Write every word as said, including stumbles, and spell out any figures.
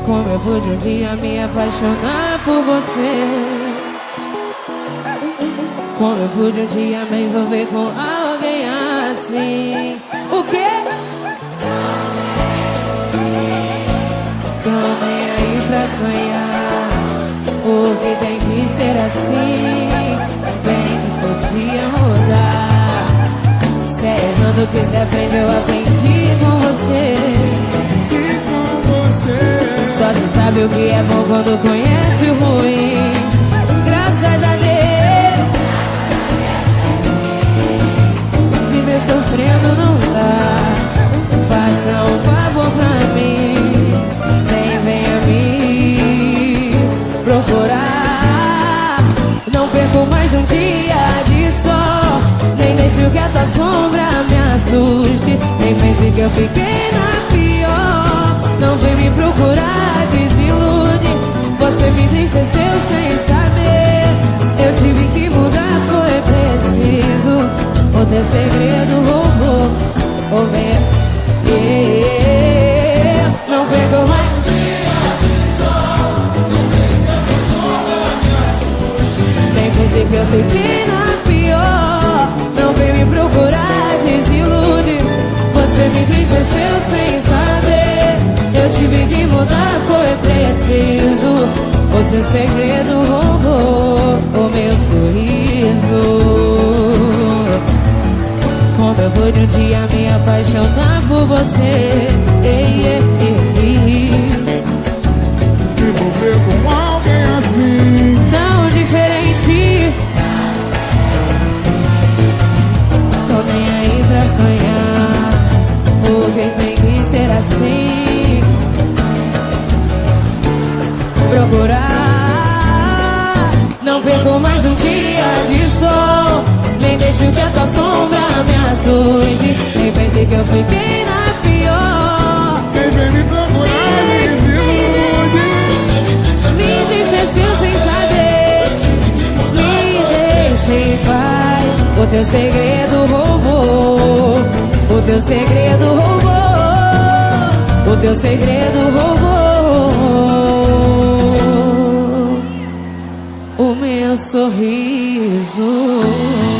Como eu pude um dia me apaixonar por você? Como eu pude um dia me envolver com alguém assim? O quê? Tô nem aí pra sonhar, porque tem que ser assim. Bem que podia mudar. Se é errando que se aprende, eu aprendi com você. Só se sabe o que é bom quando conhece o ruim. Graças a Deus, viver sofrendo não dá. Faça um favor pra mim, nem venha me procurar. Não perco mais um dia de sol, nem deixo que a tua sombra me assuste. Nem pense que eu fiquei na pior. Não vem me procurar, desilude. Você me entristeceu sem saber. Eu tive que mudar, foi preciso. O teu segredo roubou o meu. Yeah. Não perco mais um dia de sol, não deixe que essa sombra me assuste. Nem pense que eu fiquei na pior. Não vem me procurar, desilude. Você me entristeceu sem saber. Eu tive que mudar, foi preciso. O seu segredo roubou o meu sorriso. Como eu pude um dia me apaixonar por você? Ei, ei, ei, ei. Me envolver com alguém assim, Tão diferente. Tô nem aí pra sonhar, porque tem que ser assim. Procurar, não perco mais um dia de sol, nem deixo que essa sombra me assuste. Nem pense que eu fiquei na pior. quem vem me procurar me desilude. Me entristeceu sem saber. Me deixe em paz. O teu segredo roubou. O teu segredo roubou. O teu segredo roubou o meu sorriso.